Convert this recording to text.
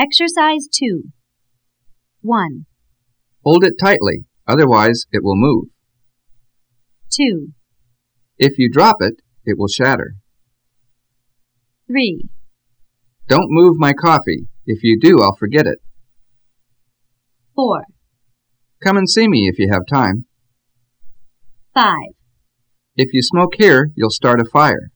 Exercise 2. 1, Hold it tightly, otherwise it will move. 2, If you drop it, it will shatter. 3, Don't move my coffee. If you do, I'll forget it. 4, Come and see me if you have time. 5. If you smoke here, you'll start a fire.